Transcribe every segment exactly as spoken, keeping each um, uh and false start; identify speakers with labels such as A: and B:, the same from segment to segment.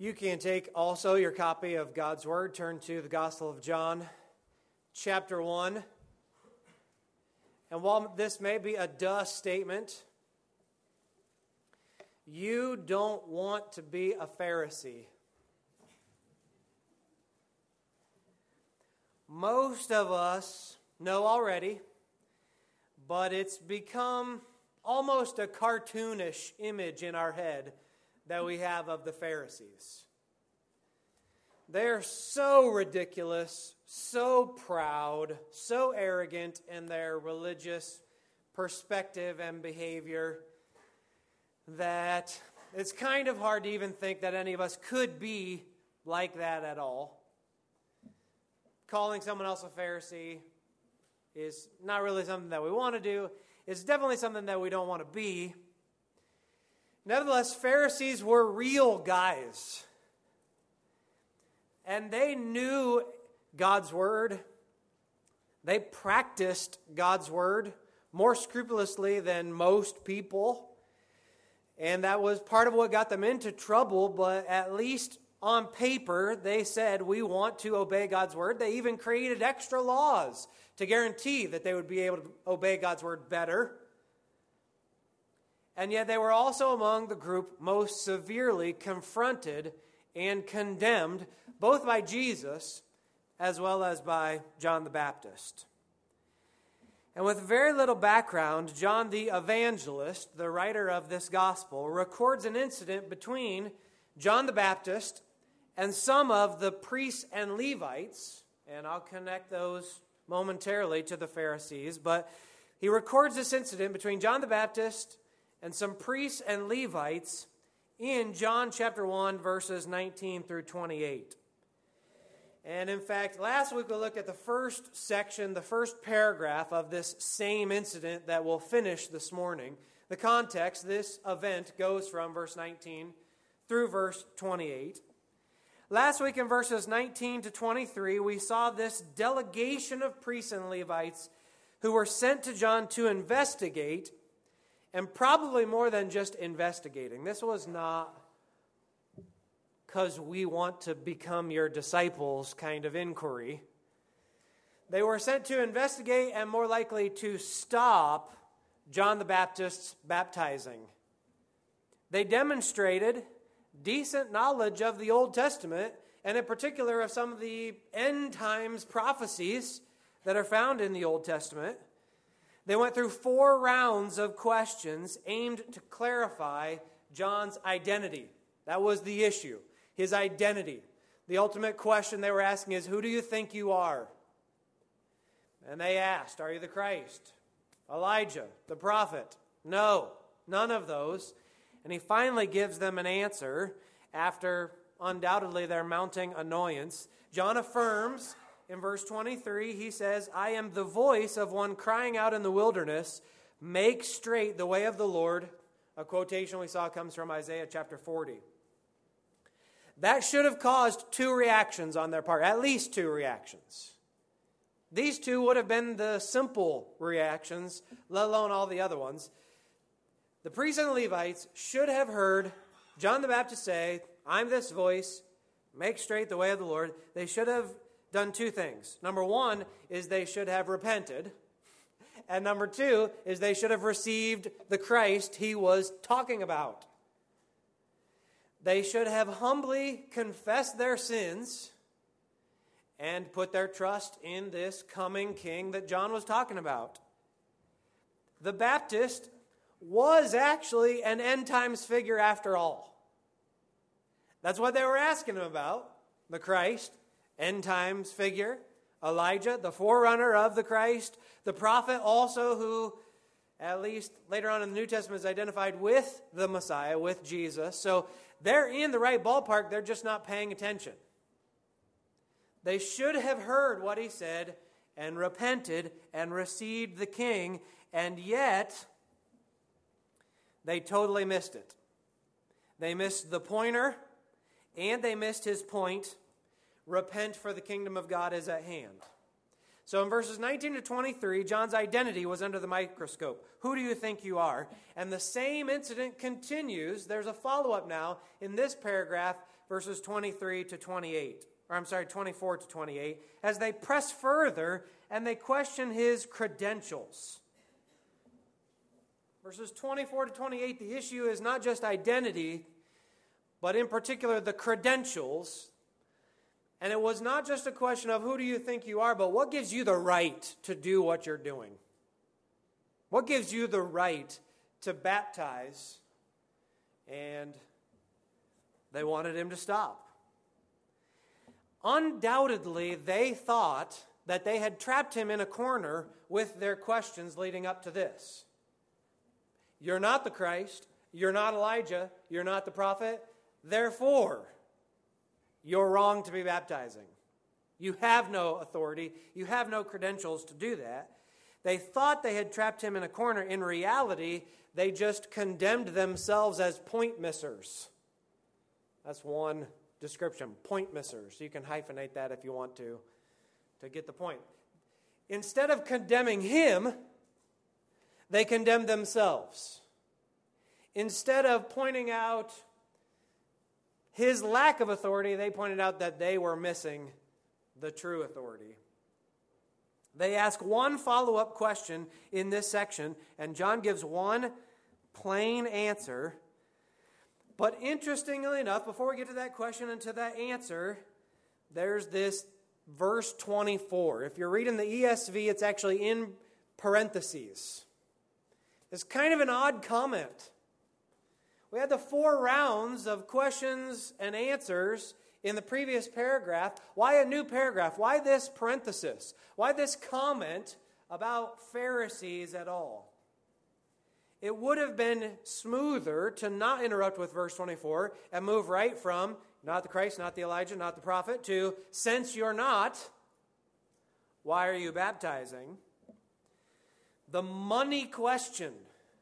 A: You can take also your copy of God's Word, turn to the Gospel of John, chapter one. And while this may be a duh statement, you don't want to be a Pharisee. Most of us know already, but it's become almost a cartoonish image in our head that we have of the Pharisees. They're so ridiculous, so proud, so arrogant in their religious perspective and behavior that it's kind of hard to even think that any of us could be like that at all. Calling someone else a Pharisee is not really something that we want to do. It's definitely something that we don't want to be. Nevertheless, Pharisees were real guys. And they knew God's Word. They practiced God's Word more scrupulously than most people. And that was part of what got them into trouble, but at least on paper, they said, we want to obey God's Word. They even created extra laws to guarantee that they would be able to obey God's Word better. And yet they were also among the group most severely confronted and condemned, both by Jesus as well as by John the Baptist. And with very little background, John the Evangelist, the writer of this gospel, records an incident between John the Baptist and some of the priests and Levites, and I'll connect those momentarily to the Pharisees, but he records this incident between John the Baptist and some priests and Levites in John chapter one, verses nineteen through twenty-eight. And in fact, last week we looked at the first section, the first paragraph of this same incident that we'll finish this morning. The context, this event goes from verse nineteen through verse twenty-eight. Last week in verses nineteen to twenty-three, we saw this delegation of priests and Levites who were sent to John to investigate, and probably more than just investigating. This was not because we want to become your disciples kind of inquiry. They were sent to investigate and more likely to stop John the Baptist's baptizing. They demonstrated decent knowledge of the Old Testament, and in particular of some of the end times prophecies that are found in the Old Testament. They went through four rounds of questions aimed to clarify John's identity. That was the issue, his identity. The ultimate question they were asking is, who do you think you are? And they asked, are you the Christ? Elijah, the prophet? No, none of those. And he finally gives them an answer after undoubtedly their mounting annoyance. John affirms in verse twenty-three, he says, I am the voice of one crying out in the wilderness, make straight the way of the Lord. A quotation we saw comes from Isaiah chapter forty. That should have caused two reactions on their part, at least two reactions. These two would have been the simple reactions, let alone all the other ones. The priests and the Levites should have heard John the Baptist say, I'm this voice, make straight the way of the Lord. They should have done two things. Number one is they should have repented. And number two is they should have received the Christ he was talking about. They should have humbly confessed their sins and put their trust in this coming king that John was talking about. The Baptist was actually an end times figure after all. That's what they were asking him about. The Christ, end times figure. Elijah, the forerunner of the Christ. The prophet also who, at least later on in the New Testament, is identified with the Messiah, with Jesus. So they're in the right ballpark, they're just not paying attention. They should have heard what he said and repented and received the king, and yet they totally missed it. They missed the pointer, and they missed his point. Repent, for the kingdom of God is at hand. So in verses nineteen to twenty-three, John's identity was under the microscope. Who do you think you are? And the same incident continues. There's a follow-up now in this paragraph verses twenty-three to twenty-eight. Or I'm sorry, twenty-four to twenty-eight, as they press further and they question his credentials. Verses twenty-four to twenty-eight, the issue is not just identity, but in particular the credentials. And it was not just a question of who do you think you are, but what gives you the right to do what you're doing? What gives you the right to baptize? And they wanted him to stop. Undoubtedly, they thought that they had trapped him in a corner with their questions leading up to this. You're not the Christ. You're not Elijah. You're not the prophet. Therefore, you're wrong to be baptizing. You have no authority. You have no credentials to do that. They thought they had trapped him in a corner. In reality, they just condemned themselves as point missers. That's one description, point missers. You can hyphenate that if you want to, to get the point. Instead of condemning him, they condemned themselves. Instead of pointing out his lack of authority, they pointed out that they were missing the true authority. They ask one follow-up question in this section, and John gives one plain answer. But interestingly enough, before we get to that question and to that answer, there's this verse twenty-four. If you're reading the E S V, it's actually in parentheses. It's kind of an odd comment. We had the four rounds of questions and answers in the previous paragraph. Why a new paragraph? Why this parenthesis? Why this comment about Pharisees at all? It would have been smoother to not interrupt with verse twenty-four and move right from not the Christ, not the Elijah, not the prophet, to since you're not, why are you baptizing? The money question,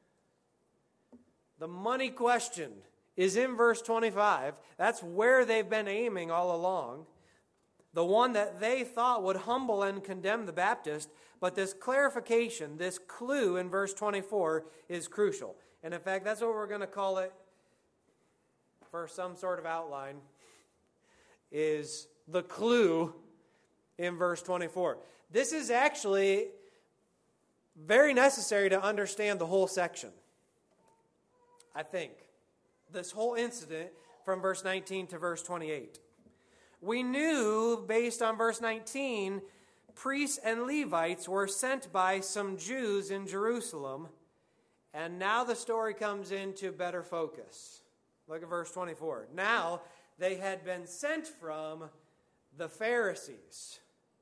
A: the money question is in verse twenty-five. That's where they've been aiming all along. The one that they thought would humble and condemn the Baptist. But this clarification, this clue in verse twenty-four is crucial. And in fact, that's what we're going to call it for some sort of outline, is the clue in verse twenty-four. This is actually very necessary to understand the whole section, I think. This whole incident from verse nineteen to verse twenty-eight. We knew, based on verse nineteen, priests and Levites were sent by some Jews in Jerusalem, and now the story comes into better focus. Look at verse twenty-four. Now they had been sent from the Pharisees.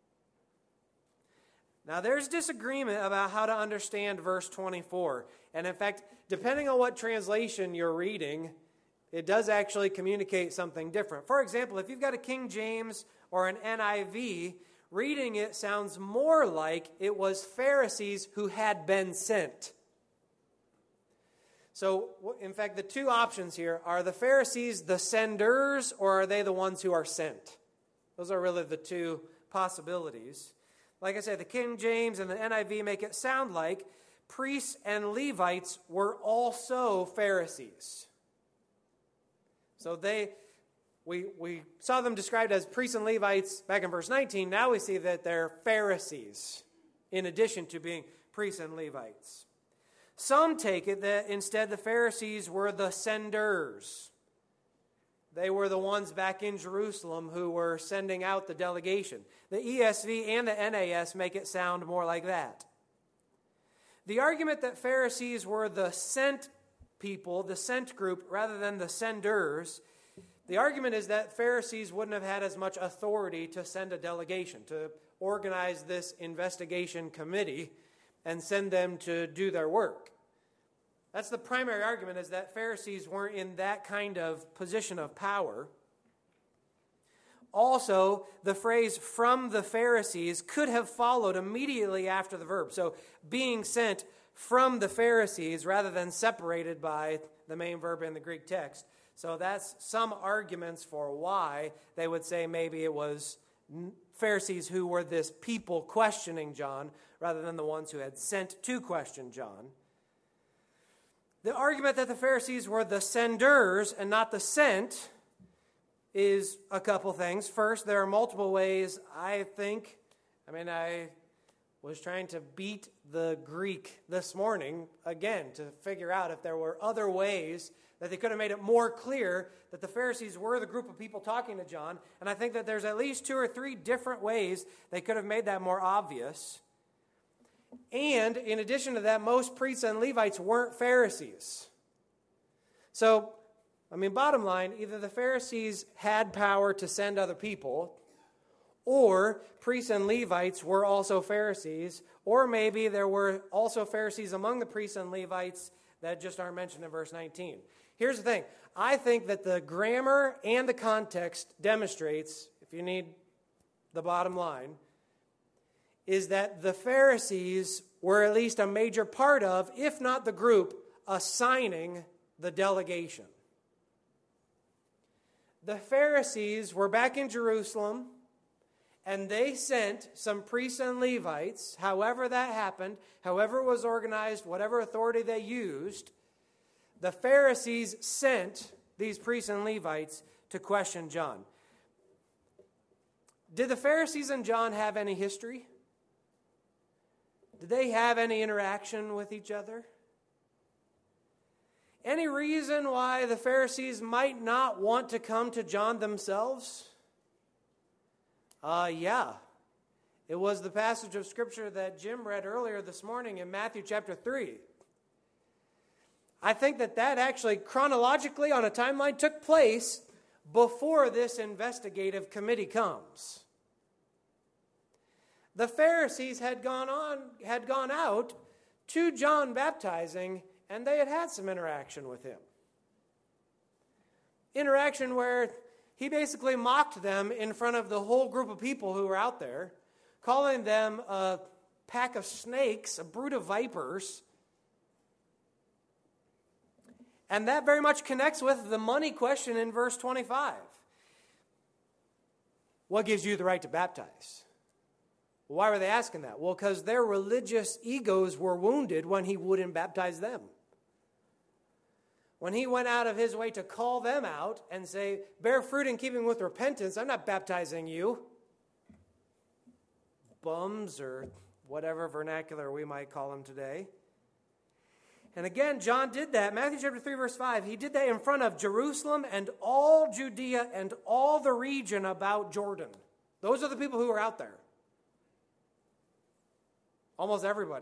A: Now there's disagreement about how to understand verse twenty-four. And in fact, depending on what translation you're reading, it does actually communicate something different. For example, if you've got a King James or an N I V, reading it sounds more like it was Pharisees who had been sent. So, in fact, the two options here are the Pharisees the senders, or are they the ones who are sent? Those are really the two possibilities. Like I said, the King James and the N I V make it sound like priests and Levites were also Pharisees. So they, we, we saw them described as priests and Levites back in verse nineteen. Now we see that they're Pharisees, in addition to being priests and Levites. Some take it that instead the Pharisees were the senders. They were the ones back in Jerusalem who were sending out the delegation. The E S V and the N A S make it sound more like that. The argument that Pharisees were the sent people, the sent group, rather than the senders, the argument is that Pharisees wouldn't have had as much authority to send a delegation, to organize this investigation committee and send them to do their work. That's the primary argument, is that Pharisees weren't in that kind of position of power. Also, the phrase from the Pharisees could have followed immediately after the verb. So, being sent from the Pharisees rather than separated by the main verb in the Greek text. So that's some arguments for why they would say maybe it was Pharisees who were this people questioning John rather than the ones who had sent to question John. The argument that the Pharisees were the senders and not the sent is a couple things. First, there are multiple ways, I think. I mean, I was trying to beat the Greek this morning, again, to figure out if there were other ways that they could have made it more clear that the Pharisees were the group of people talking to John. And I think that there's at least two or three different ways they could have made that more obvious. And in addition to that, most priests and Levites weren't Pharisees. So, I mean, bottom line, either the Pharisees had power to send other people, or priests and Levites were also Pharisees, or maybe there were also Pharisees among the priests and Levites that just aren't mentioned in verse nineteen. Here's the thing. I think that the grammar and the context demonstrates, if you need the bottom line, is that the Pharisees were at least a major part of, if not the group, assigning the delegation. The Pharisees were back in Jerusalem, and they sent some priests and Levites, however that happened, however it was organized, whatever authority they used. The Pharisees sent these priests and Levites to question John. Did the Pharisees and John have any history? Did they have any interaction with each other? Any reason why the Pharisees might not want to come to John themselves? Uh, yeah. It was the passage of Scripture that Jim read earlier this morning in Matthew chapter three. I think that that actually chronologically on a timeline took place before this investigative committee comes. The Pharisees had gone on, had gone out to John baptizing, and they had had some interaction with him. Interaction where he basically mocked them in front of the whole group of people who were out there, calling them a pack of snakes, a brood of vipers. And that very much connects with the money question in verse twenty-five. What gives you the right to baptize? Why were they asking that? Well, because their religious egos were wounded when he wouldn't baptize them. When he went out of his way to call them out and say, bear fruit in keeping with repentance, I'm not baptizing you. Bums, or whatever vernacular we might call them today. And again, John did that. Matthew chapter three, verse five, he did that in front of Jerusalem and all Judea and all the region about Jordan. Those are the people who were out there. Almost everybody.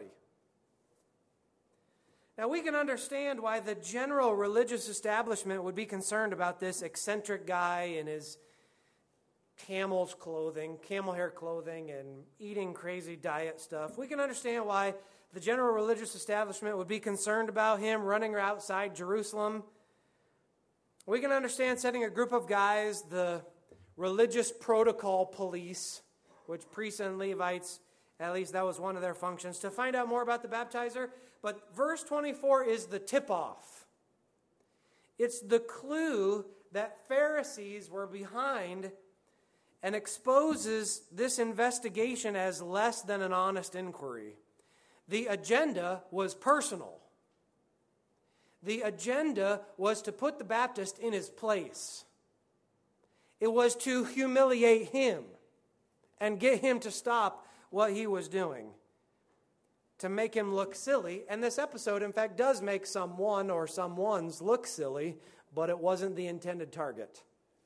A: Now, we can understand why the general religious establishment would be concerned about this eccentric guy in his camel's clothing, camel hair clothing, and eating crazy diet stuff. We can understand why the general religious establishment would be concerned about him running outside Jerusalem. We can understand sending a group of guys, the religious protocol police, which priests and Levites, at least that was one of their functions, to find out more about the baptizer. But verse twenty-four is the tip-off. It's the clue that Pharisees were behind and exposes this investigation as less than an honest inquiry. The agenda was personal. The agenda was to put the Baptist in his place. It was to humiliate him and get him to stop what he was doing, to make him look silly. And this episode, in fact, does make someone or someones look silly, but it wasn't the intended target.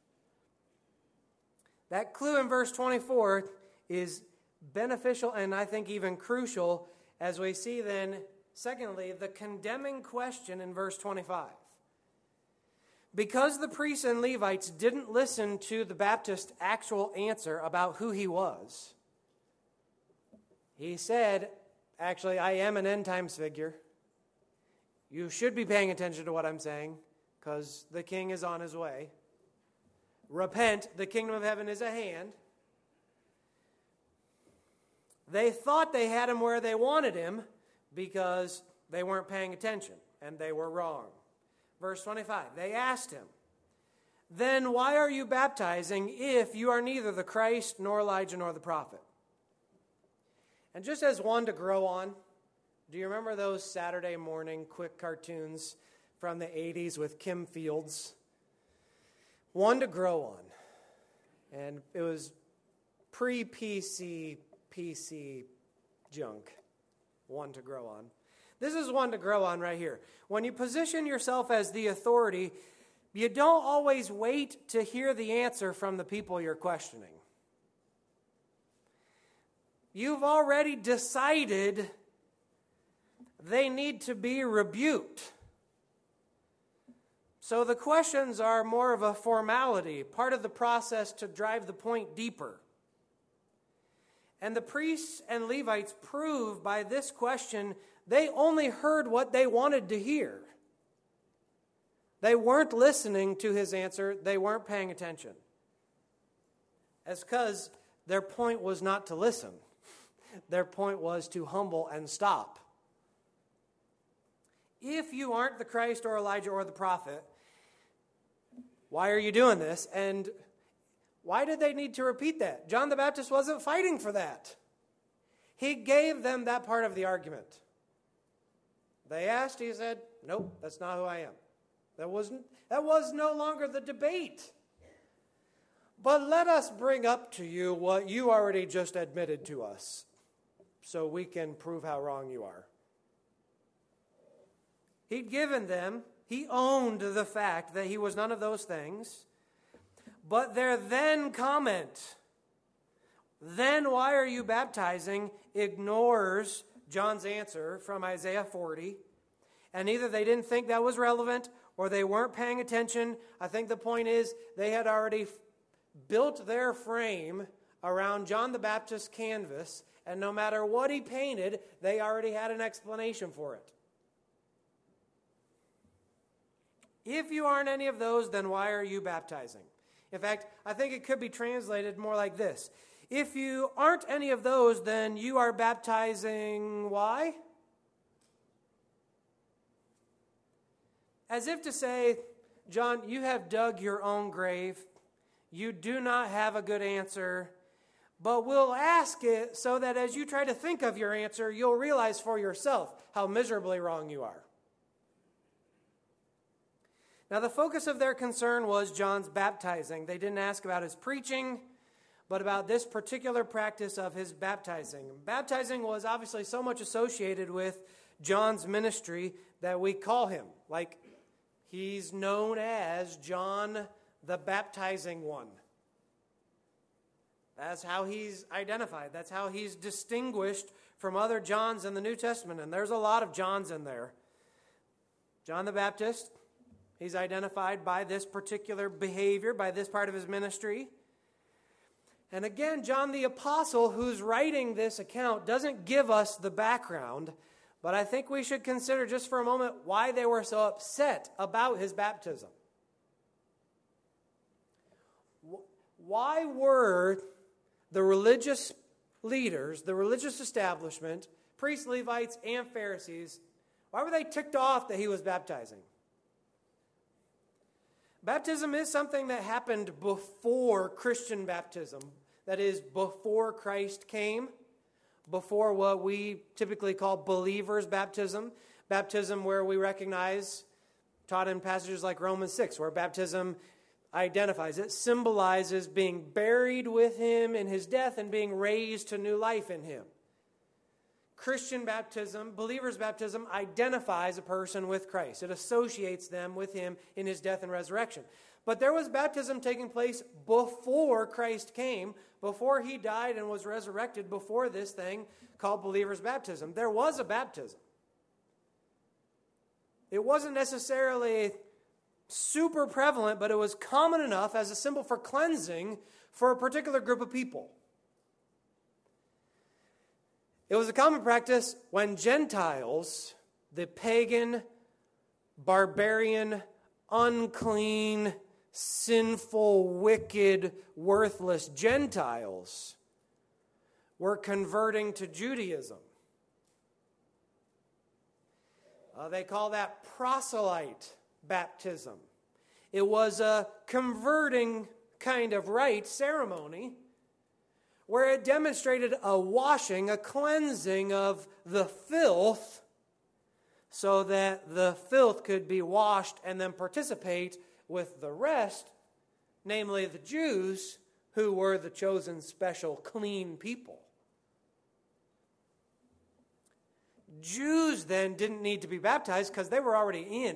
A: That clue in verse twenty-four is beneficial and I think even crucial as we see then, secondly, the condemning question in verse twenty-five. Because the priests and Levites didn't listen to the Baptist's actual answer about who he was, he said, actually, I am an end times figure. You should be paying attention to what I'm saying, because the king is on his way. Repent, the kingdom of heaven is at hand. They thought they had him where they wanted him because they weren't paying attention, and they were wrong. Verse twenty-five, they asked him, then why are you baptizing if you are neither the Christ, nor Elijah, nor the prophet? And just as one to grow on, do you remember those Saturday morning quick cartoons from the eighties with Kim Fields? One to grow on. And it was pre-P C, P C junk, one to grow on. This is one to grow on right here. When you position yourself as the authority, you don't always wait to hear the answer from the people you're questioning. You've already decided they need to be rebuked. So the questions are more of a formality, part of the process to drive the point deeper. And the priests and Levites prove by this question they only heard what they wanted to hear. They weren't listening to his answer. They weren't paying attention. That's because their point was not to listen. Their point was to humble and stop. If you aren't the Christ or Elijah or the prophet, why are you doing this? And why did they need to repeat that? John the Baptist wasn't fighting for that. He gave them that part of the argument. They asked, he said, nope, that's not who I am. That wasn't, that was no longer the debate. But let us bring up to you what you already just admitted to us, so we can prove how wrong you are. He'd given them, he owned the fact that he was none of those things. But their then comment, then why are you baptizing, ignores John's answer from Isaiah forty. And either they didn't think that was relevant or they weren't paying attention. I think the point is they had already built their frame around John the Baptist's canvas, and no matter what he painted, they already had an explanation for it. If you aren't any of those, then why are you baptizing? In fact, I think it could be translated more like this. If you aren't any of those, then you are baptizing why? As if to say, John, you have dug your own grave. You do not have a good answer, but we'll ask it so that as you try to think of your answer, you'll realize for yourself how miserably wrong you are. Now, the focus of their concern was John's baptizing. They didn't ask about his preaching, but about this particular practice of his baptizing. Baptizing was obviously so much associated with John's ministry that we call him, like he's known as John the Baptizing One. That's how he's identified. That's how he's distinguished from other Johns in the New Testament. And there's a lot of Johns in there. John the Baptist, he's identified by this particular behavior, by this part of his ministry. And again, John the Apostle, who's writing this account, doesn't give us the background, but I think we should consider just for a moment why they were so upset about his baptism. Why were the religious leaders, the religious establishment, priests, Levites, and Pharisees, why were they ticked off that he was baptizing? Baptism is something that happened before Christian baptism. That is, before Christ came, before what we typically call believers' baptism. Baptism where we recognize, taught in passages like Romans six, where baptism identifies, it symbolizes being buried with him in his death and being raised to new life in him. Christian baptism, believers' baptism, identifies a person with Christ. It associates them with him in his death and resurrection. But there was baptism taking place before Christ came, before he died and was resurrected, before this thing called believers' baptism. There was a baptism. It wasn't necessarily super prevalent, but it was common enough as a symbol for cleansing for a particular group of people. It was a common practice when Gentiles, the pagan, barbarian, unclean, sinful, wicked, worthless Gentiles were converting to Judaism. Uh, they call that proselyte baptism. It was a converting kind of rite, ceremony, where it demonstrated a washing, a cleansing of the filth, so that the filth could be washed and then participate with the rest, namely the Jews, who were the chosen, special, clean people. Jews then didn't need to be baptized because they were already in.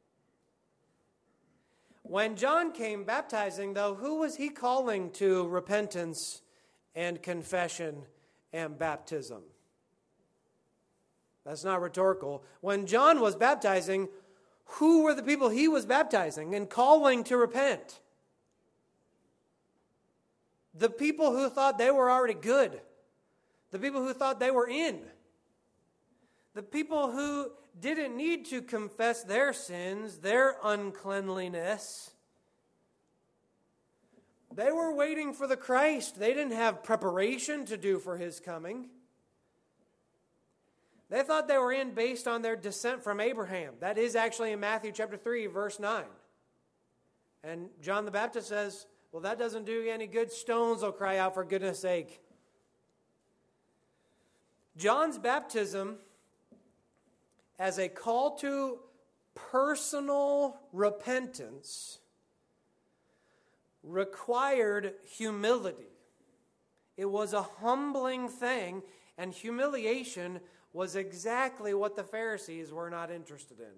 A: When John came baptizing, though, who was he calling to repentance and confession and baptism? That's not rhetorical. When John was baptizing, who were the people he was baptizing and calling to repent? The people who thought they were already good. The people who thought they were in. The people who didn't need to confess their sins, their uncleanliness. They were waiting for the Christ. They didn't have preparation to do for his coming. They thought they were in based on their descent from Abraham. That is actually in Matthew chapter three, verse nine. And John the Baptist says, well, that doesn't do you any good. Stones will cry out for goodness sake. John's baptism as a call to personal repentance required humility. It was a humbling thing, and humiliation was exactly what the Pharisees were not interested in.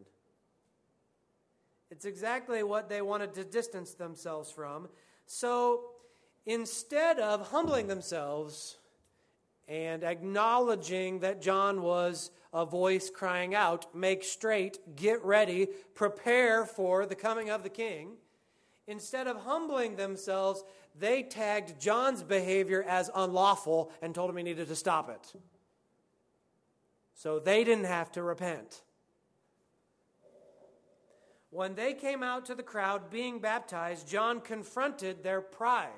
A: It's exactly what they wanted to distance themselves from. So instead of humbling themselves and acknowledging that John was a voice crying out, make straight, get ready, prepare for the coming of the King, instead of humbling themselves, they tagged John's behavior as unlawful and told him he needed to stop it. So they didn't have to repent. When they came out to the crowd being baptized, John confronted their pride.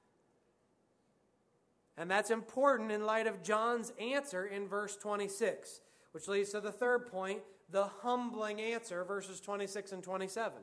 A: And that's important in light of John's answer in verse twenty-six, which leads to the third point, the humbling answer, verses twenty-six and twenty-seven.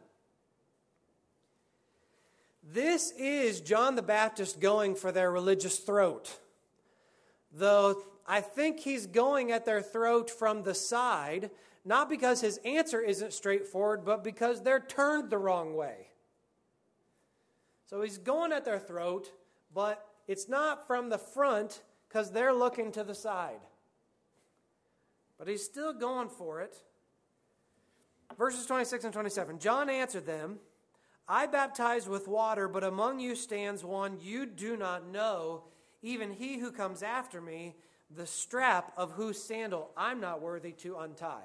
A: This is John the Baptist going for their religious throat. Though I think he's going at their throat from the side, not because his answer isn't straightforward, but because they're turned the wrong way. So he's going at their throat, but it's not from the front because they're looking to the side. But he's still going for it. Verses twenty-six and twenty-seven. John answered them, I baptize with water, but among you stands one you do not know, even he who comes after me, the strap of whose sandal I'm not worthy to untie.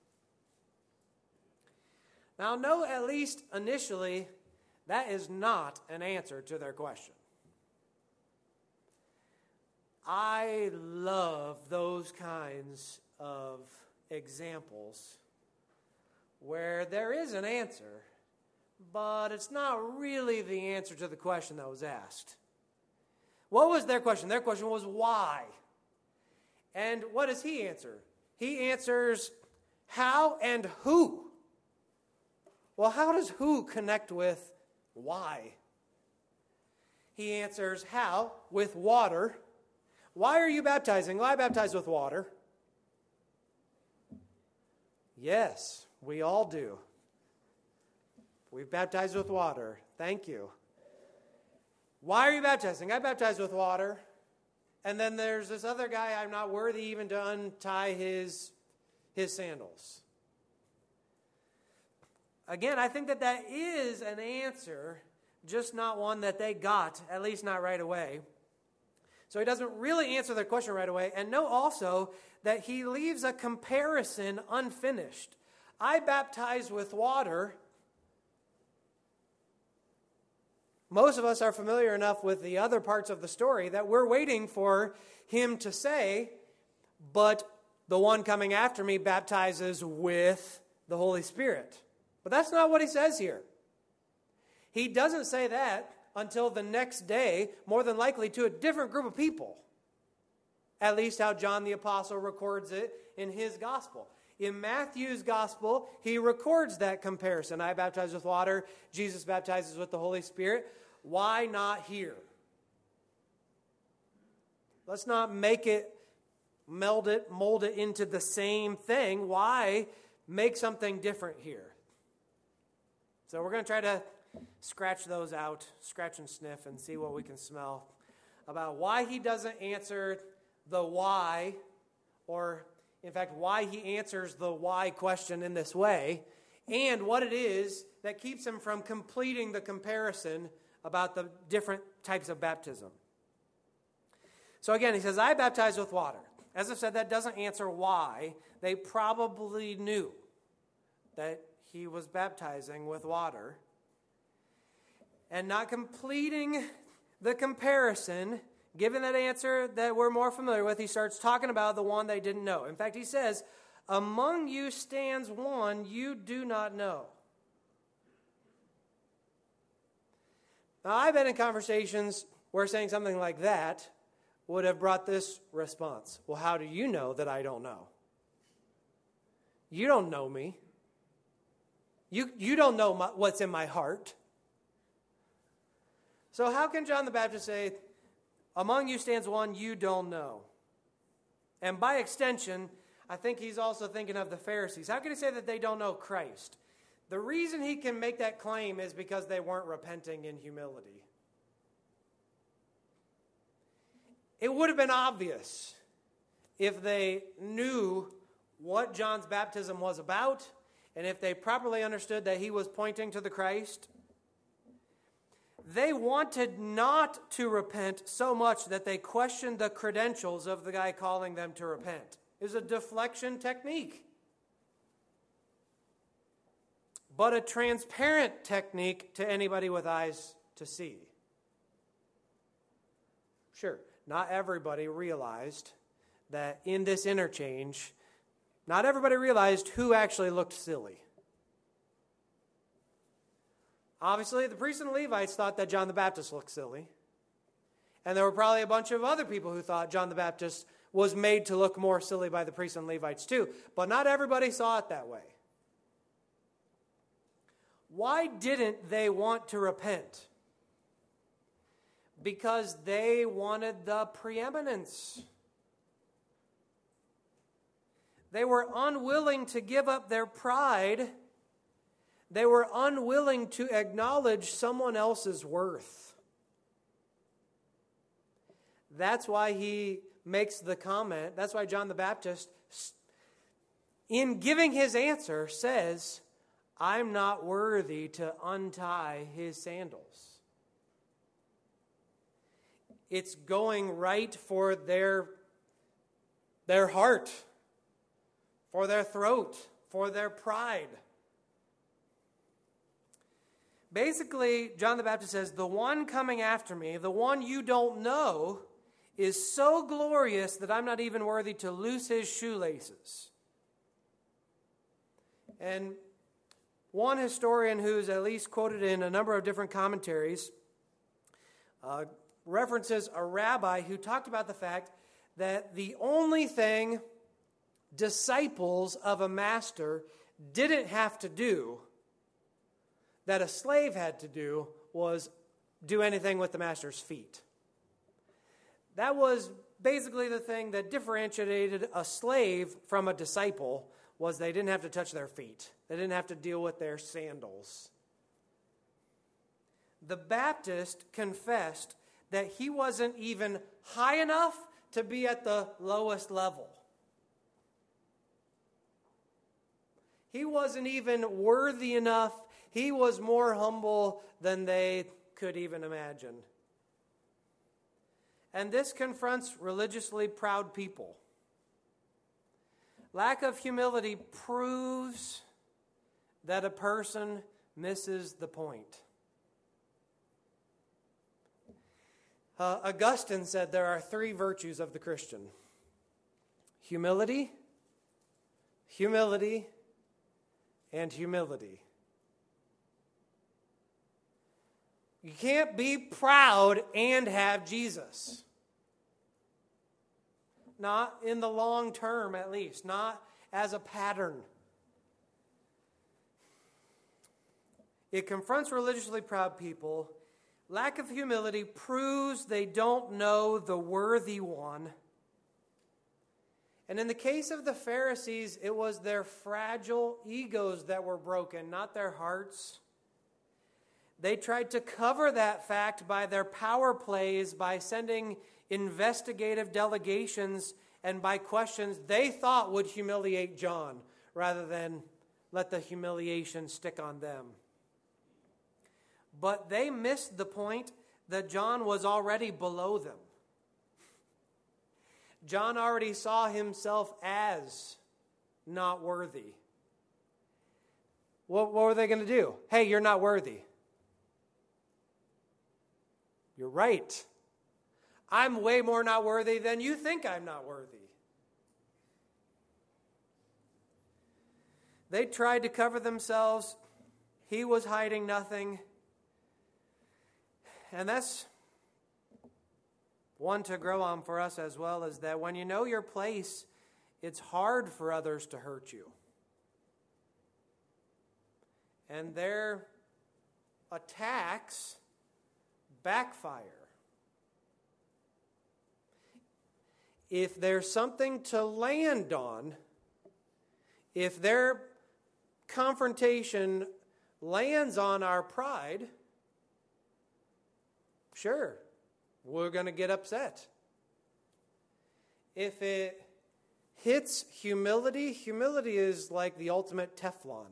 A: Now, note at least initially, that is not an answer to their question. I love those kinds of examples where there is an answer, but it's not really the answer to the question that was asked. What was their question? Their question was why? And what does he answer? He answers how and who. Well, how does who connect with why? He answers how with water. Why are you baptizing? Well, I baptize with water. Yes, we all do. We've baptized with water. Thank you. Why are you baptizing? I baptize with water. And then there's this other guy, I'm not worthy even to untie his, his sandals. Again, I think that that is an answer, just not one that they got, at least not right away. So he doesn't really answer their question right away. And note also that he leaves a comparison unfinished. I baptize with water. Most of us are familiar enough with the other parts of the story that we're waiting for him to say, but the one coming after me baptizes with the Holy Spirit. But that's not what he says here. He doesn't say that until the next day, more than likely to a different group of people. At least how John the Apostle records it in his gospel. In Matthew's gospel, he records that comparison. I baptize with water, Jesus baptizes with the Holy Spirit. Why not here? Let's not make it, meld it, mold it into the same thing. Why make something different here? So we're going to try to scratch those out, scratch and sniff, and see what we can smell about why he doesn't answer the why, or in fact, why he answers the why question in this way, and what it is that keeps him from completing the comparison about the different types of baptism. So again, he says, I baptize with water. As I've said, that doesn't answer why. They probably knew that he was baptizing with water. And not completing the comparison, given that answer that we're more familiar with, he starts talking about the one they didn't know. In fact, he says, among you stands one you do not know. Now, I've been in conversations where saying something like that would have brought this response. Well, how do you know that I don't know? You don't know me. You, you don't know my, what's in my heart. So how can John the Baptist say, among you stands one you don't know? And by extension, I think he's also thinking of the Pharisees. How can he say that they don't know Christ? The reason he can make that claim is because they weren't repenting in humility. It would have been obvious if they knew what John's baptism was about, and if they properly understood that he was pointing to the Christ. They wanted not to repent so much that they questioned the credentials of the guy calling them to repent. It was a deflection technique. But a transparent technique to anybody with eyes to see. Sure, not everybody realized that in this interchange, not everybody realized who actually looked silly. Obviously, the priests and Levites thought that John the Baptist looked silly. And there were probably a bunch of other people who thought John the Baptist was made to look more silly by the priests and Levites too. But not everybody saw it that way. Why didn't they want to repent? Because they wanted the preeminence. They were unwilling to give up their pride. They were unwilling to acknowledge someone else's worth. That's why he makes the comment. That's why John the Baptist, in giving his answer, says, I'm not worthy to untie his sandals. It's going right for their, their heart, for their throat, for their pride. Basically, John the Baptist says, the one coming after me, the one you don't know, is so glorious that I'm not even worthy to loose his shoelaces. And one historian who's at least quoted in a number of different commentaries uh, references a rabbi who talked about the fact that the only thing disciples of a master didn't have to do that a slave had to do was do anything with the master's feet. That was basically the thing that differentiated a slave from a disciple, was they didn't have to touch their feet. They didn't have to deal with their sandals. The Baptist confessed that he wasn't even high enough to be at the lowest level. He wasn't even worthy enough. He was more humble than they could even imagine. And this confronts religiously proud people. Lack of humility proves that a person misses the point. Uh, Augustine said there are three virtues of the Christian: humility, humility, and humility. You can't be proud and have Jesus. Not in the long term, at least. Not as a pattern. It confronts religiously proud people. Lack of humility proves they don't know the worthy one. And in the case of the Pharisees, it was their fragile egos that were broken, not their hearts. They tried to cover that fact by their power plays, by sending investigative delegations, and by questions they thought would humiliate John, rather than let the humiliation stick on them. But they missed the point that John was already below them. John already saw himself as not worthy. What, what were they going to do? Hey, you're not worthy. You're right. I'm way more not worthy than you think I'm not worthy. They tried to cover themselves. He was hiding nothing. And that's one to grow on for us as well, is that when you know your place, it's hard for others to hurt you. And their attacks backfire. If there's something to land on, if their confrontation lands on our pride, sure, we're going to get upset. If it hits humility, humility is like the ultimate Teflon.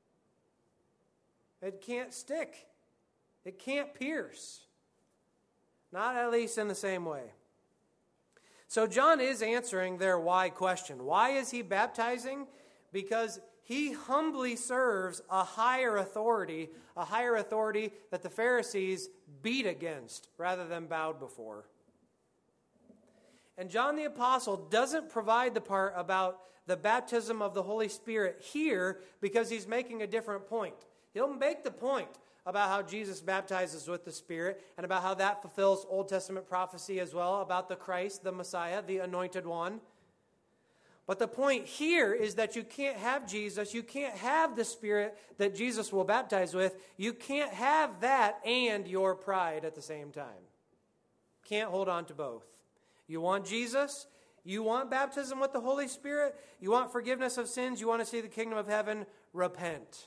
A: It can't stick. It can't pierce. Not at least in the same way. So John is answering their why question. Why is he baptizing? Because he humbly serves a higher authority, a higher authority that the Pharisees beat against rather than bowed before. And John the Apostle doesn't provide the part about the baptism of the Holy Spirit here because he's making a different point. He'll make the point about how Jesus baptizes with the Spirit and about how that fulfills Old Testament prophecy as well about the Christ, the Messiah, the Anointed One. But the point here is that you can't have Jesus, you can't have the Spirit that Jesus will baptize with, you can't have that and your pride at the same time. Can't hold on to both. You want Jesus, you want baptism with the Holy Spirit, you want forgiveness of sins, you want to see the kingdom of heaven, repent.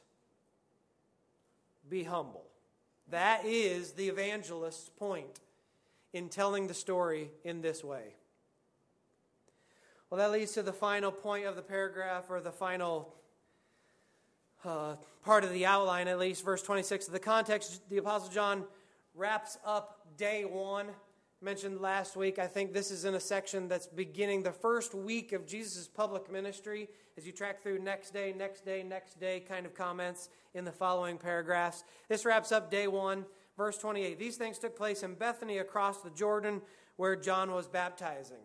A: Be humble. That is the evangelist's point in telling the story in this way. Well, that leads to the final point of the paragraph, or the final uh, part of the outline, at least, verse twenty-six. The context, the Apostle John wraps up day one. Mentioned last week, I think this is in a section that's beginning the first week of Jesus' public ministry. As you track through next day, next day, next day kind of comments in the following paragraphs. This wraps up day one, verse twenty-eight. These things took place in Bethany across the Jordan where John was baptizing.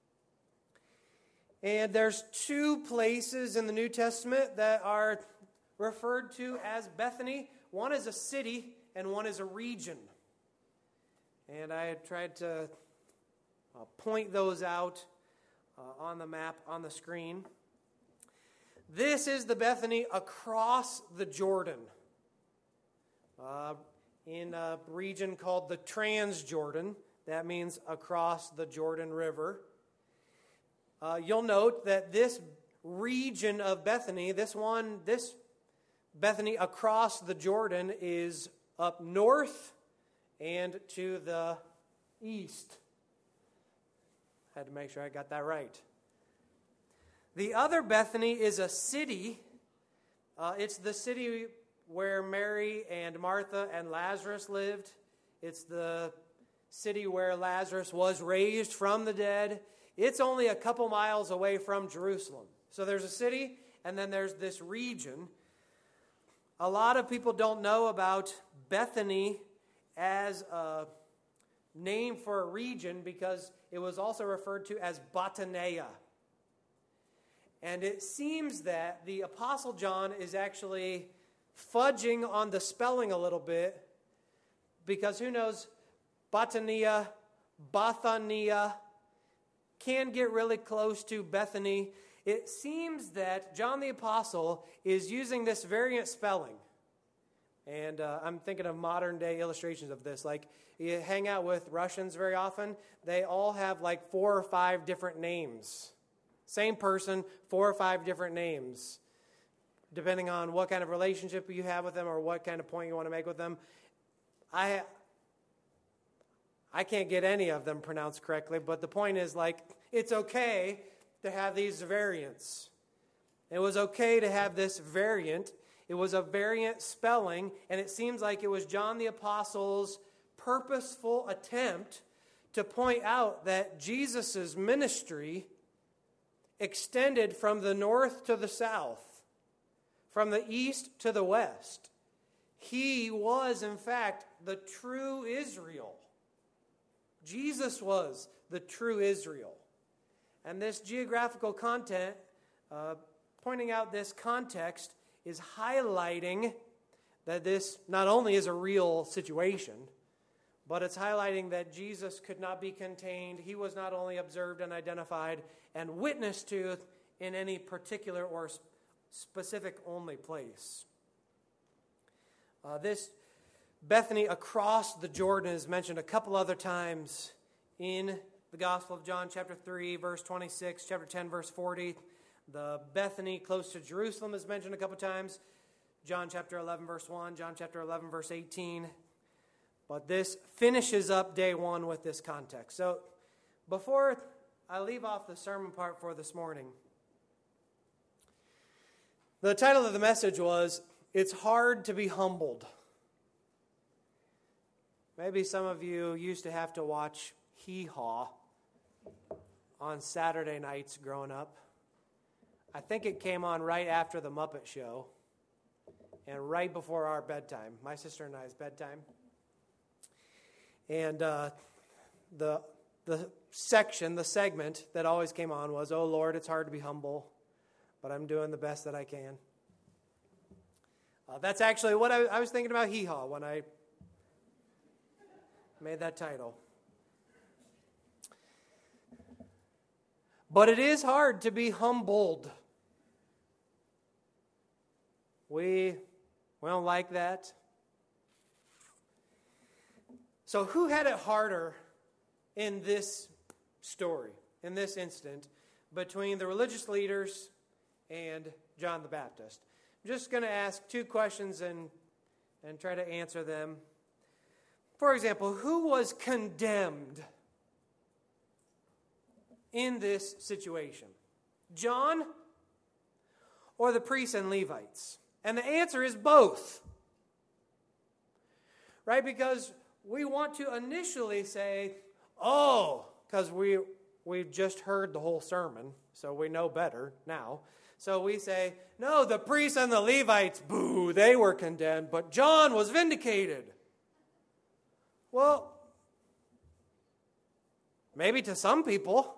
A: And there's two places in the New Testament that are referred to as Bethany. One is a city and one is a region. And I tried to uh, point those out uh, on the map, on the screen. This is the Bethany across the Jordan, uh, in a region called the Transjordan. That means across the Jordan River. Uh, you'll note that this region of Bethany, this one, this Bethany across the Jordan is up north and to the east. I had to make sure I got that right. The other Bethany is a city. Uh, it's the city where Mary and Martha and Lazarus lived. It's the city where Lazarus was raised from the dead. It's only a couple miles away from Jerusalem. So there's a city, and then there's this region. A lot of people don't know about Bethany as a name for a region because it was also referred to as Bataneia. And it seems that the Apostle John is actually fudging on the spelling a little bit because who knows, Bataneia, Bathania can get really close to Bethany. It seems that John the Apostle is using this variant spelling. And uh, I'm thinking of modern day illustrations of this. Like, you hang out with Russians very often. They all have like four or five different names. Same person, four or five different names. Depending on what kind of relationship you have with them or what kind of point you want to make with them. I I can't get any of them pronounced correctly, but the point is, like, it's okay to have these variants. It was okay to have this variant. It was a variant spelling, and it seems like it was John the Apostle's purposeful attempt to point out that Jesus' ministry extended from the north to the south, from the east to the west. He was, in fact, the true Israel. Jesus was the true Israel. And this geographical content, uh, pointing out this context, is highlighting that this not only is a real situation, but it's highlighting that Jesus could not be contained. He was not only observed and identified and witnessed to in any particular or specific only place. Uh, this Bethany across the Jordan is mentioned a couple other times in the Gospel of John, chapter three, verse twenty-six, chapter ten, verse forty. The Bethany close to Jerusalem is mentioned a couple times. John chapter eleven, verse one, John chapter eleven, verse eighteen. But this finishes up day one with this context. So before I leave off the sermon part for this morning, the title of the message was, "It's Hard to be Humbled." Maybe some of you used to have to watch Hee Haw on Saturday nights growing up. I think it came on right after the Muppet Show and right before our bedtime, my sister and I's bedtime. And uh, the the section, the segment that always came on was, "Oh Lord, it's hard to be humble, but I'm doing the best that I can." Uh, that's actually what I, I was thinking about Hee Haw when I made that title. But it is hard to be humbled. We, we don't like that. So who had it harder in this story, in this instant, between the religious leaders and John the Baptist? I'm just going to ask two questions and, and try to answer them. For example, who was condemned in this situation? John or the priests and Levites? And the answer is both. Right? Because we want to initially say, oh, because we, we've just heard the whole sermon, so we know better now. So we say, no, the priests and the Levites, boo, they were condemned, but John was vindicated. Well, maybe to some people.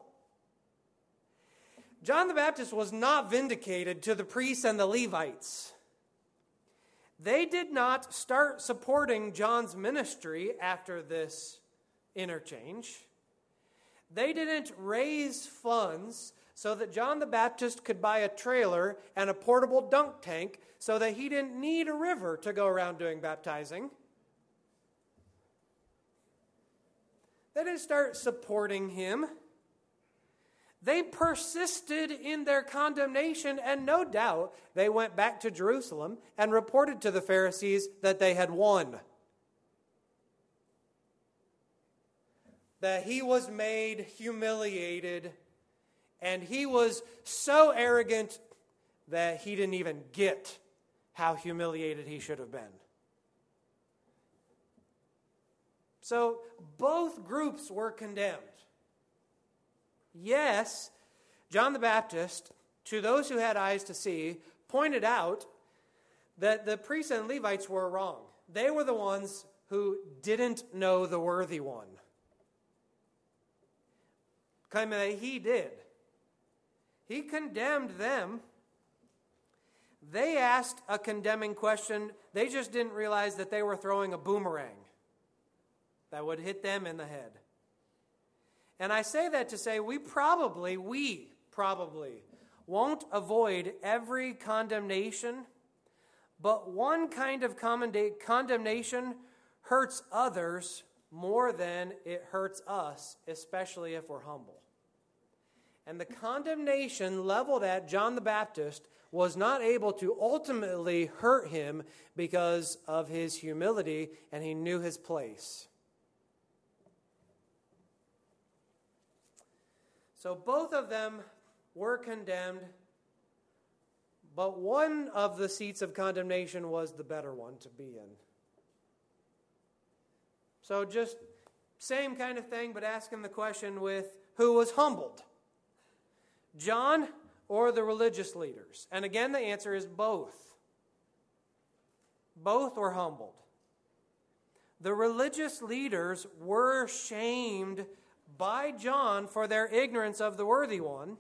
A: John the Baptist was not vindicated to the priests and the Levites. They did not start supporting John's ministry after this interchange. They didn't raise funds so that John the Baptist could buy a trailer and a portable dunk tank so that he didn't need a river to go around doing baptizing. They didn't start supporting him. They persisted in their condemnation, and no doubt they went back to Jerusalem and reported to the Pharisees that they had won. That he was made humiliated, and he was so arrogant that he didn't even get how humiliated he should have been. So both groups were condemned. Yes, John the Baptist, to those who had eyes to see, pointed out that the priests and Levites were wrong. They were the ones who didn't know the worthy one. Claiming that he did. He condemned them. They asked a condemning question. They just didn't realize that they were throwing a boomerang that would hit them in the head. And I say that to say we probably, we probably won't avoid every condemnation, but one kind of condemnation hurts others more than it hurts us, especially if we're humble. And the condemnation leveled at John the Baptist was not able to ultimately hurt him because of his humility, and he knew his place. So both of them were condemned, but one of the seats of condemnation was the better one to be in. So just same kind of thing, but asking the question with who was humbled? John or the religious leaders? And again, the answer is both. Both were humbled. The religious leaders were shamed by John for their ignorance of the worthy one,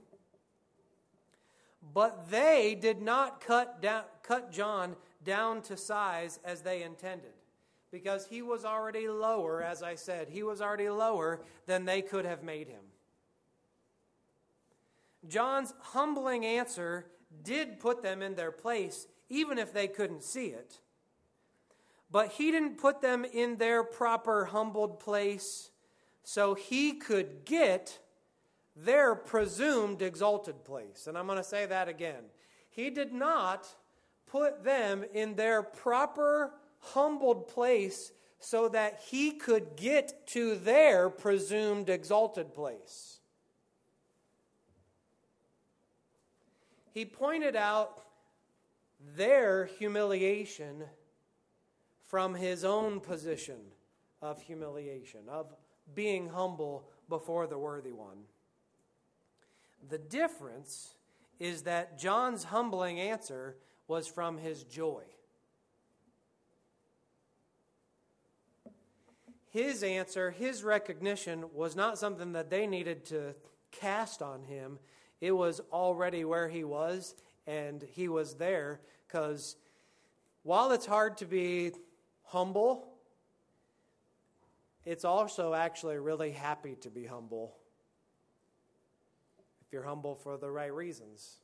A: but they did not cut down, cut John down to size as they intended, because he was already lower, as I said, he was already lower than they could have made him. John's humbling answer did put them in their place, even if they couldn't see it. But he didn't put them in their proper humbled place so he could get their presumed exalted place. And I'm going to say that again. He did not put them in their proper humbled place so that he could get to their presumed exalted place. He pointed out their humiliation from his own position of humiliation, of being humble before the worthy one. The difference is that John's humbling answer was from his joy. His answer, his recognition, was not something that they needed to cast on him. It was already where he was, and he was there, because while it's hard to be humble, it's also actually really happy to be humble, if you're humble for the right reasons.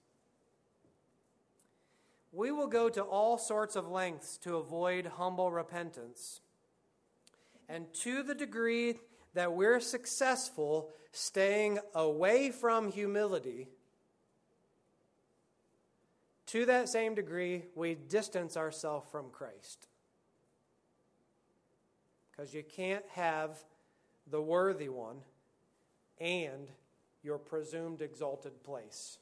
A: We will go to all sorts of lengths to avoid humble repentance. And to the degree that we're successful staying away from humility, to that same degree, we distance ourselves from Christ. Because you can't have the worthy one and your presumed exalted place.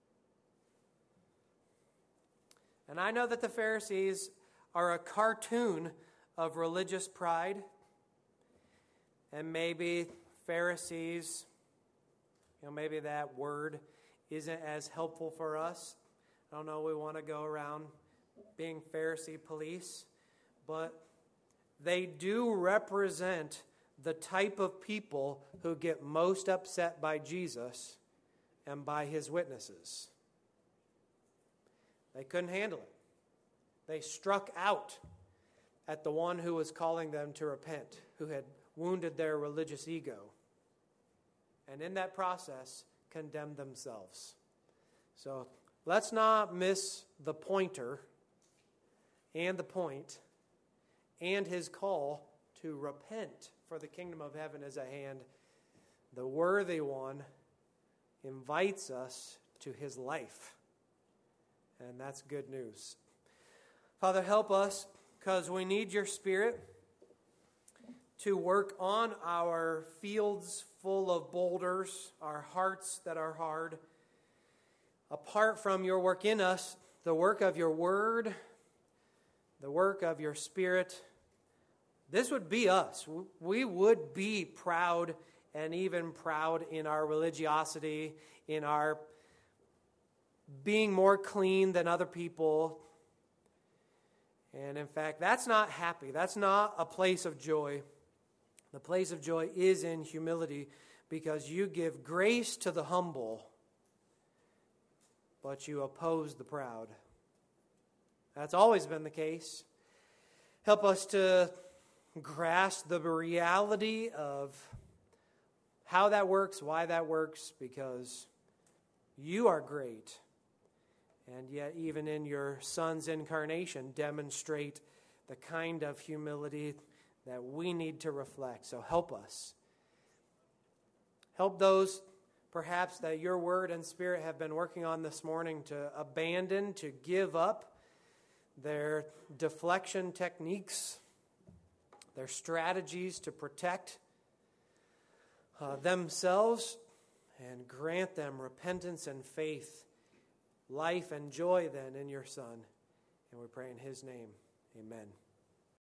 A: And I know that the Pharisees are a cartoon of religious pride. And maybe Pharisees, you know, maybe that word isn't as helpful for us. I don't know, we want to go around being Pharisee police, but they do represent the type of people who get most upset by Jesus and by his witnesses. They couldn't handle it. They struck out at the one who was calling them to repent, who had wounded their religious ego, and in that process condemned themselves. So let's not miss the pointer and the point and his call to repent, for the kingdom of heaven is at hand. The worthy one invites us to his life, and that's good news. Father, help us, because we need your Spirit to work on our fields full of boulders, our hearts that are hard. Apart from your work in us, the work of your word, the work of your Spirit, this would be us. We would be proud, and even proud in our religiosity, in our being more clean than other people. And in fact, that's not happy. That's not a place of joy. The place of joy is in humility, because you give grace to the humble, but you oppose the proud. That's always been the case. Help us to grasp the reality of how that works, why that works, because you are great. And yet, even in your Son's incarnation, demonstrate the kind of humility that we need to reflect. So help us. Help those perhaps that your word and spirit have been working on this morning to abandon, to give up their deflection techniques, their strategies to protect uh, themselves, and grant them repentance and faith, life and joy then in your Son. And we pray in his name. Amen.